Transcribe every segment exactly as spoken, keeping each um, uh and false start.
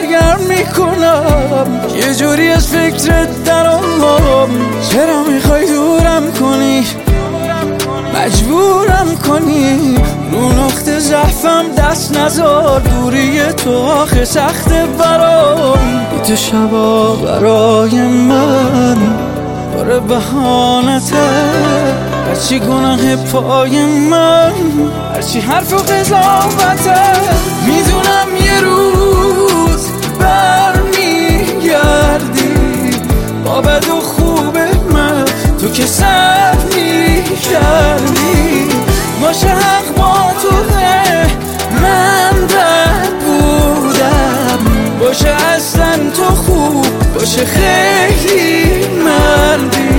سرگرم میکنم، یه جوری از فکرت درام. چرا میخوای دورم کنی، مجبورم کنی، رو نقطه ضعفم دست نزار. دوری تو آخه سخته برام، بی تو شبا برای من باره بهانته. هرچی گناه پای من، هرچی حرف و قضاوته. میدونم یه روز برمیگردی با بد و خوب من، تو که سر میکردی. باشه حق با توه، من بد بودم. باشه اصلا تو خوب، باشه خیلی مردی.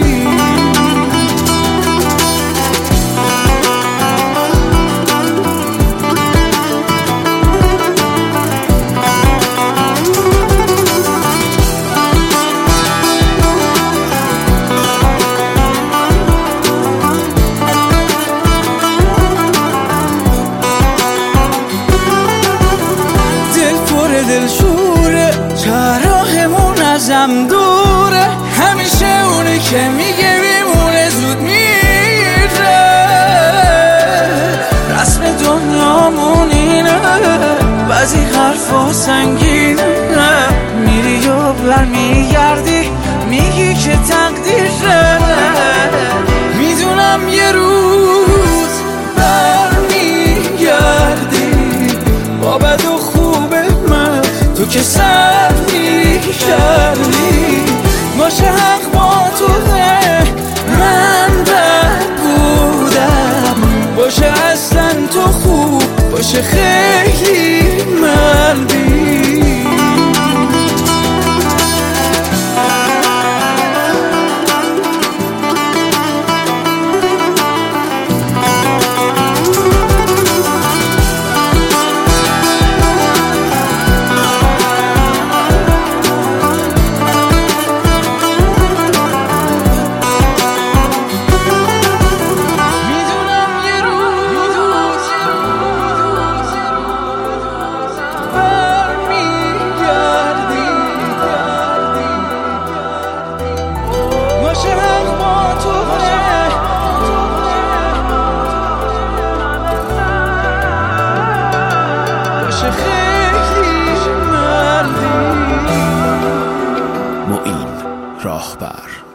دل شوره، چراهمون ازم دوره. همیشه اونی که میگه میمونه زود میره. رسم دنیامون اینه، بعضی حرفا سنگینه. میری و برمیگردی میگی که تقدیره. میدونم یه روز برمیگردی با بد و تو که سر میکردی. باشه حق با توه، من بد بودم. باشه اصلا تو خوب، باشه خیلی مردی. معین راهبر.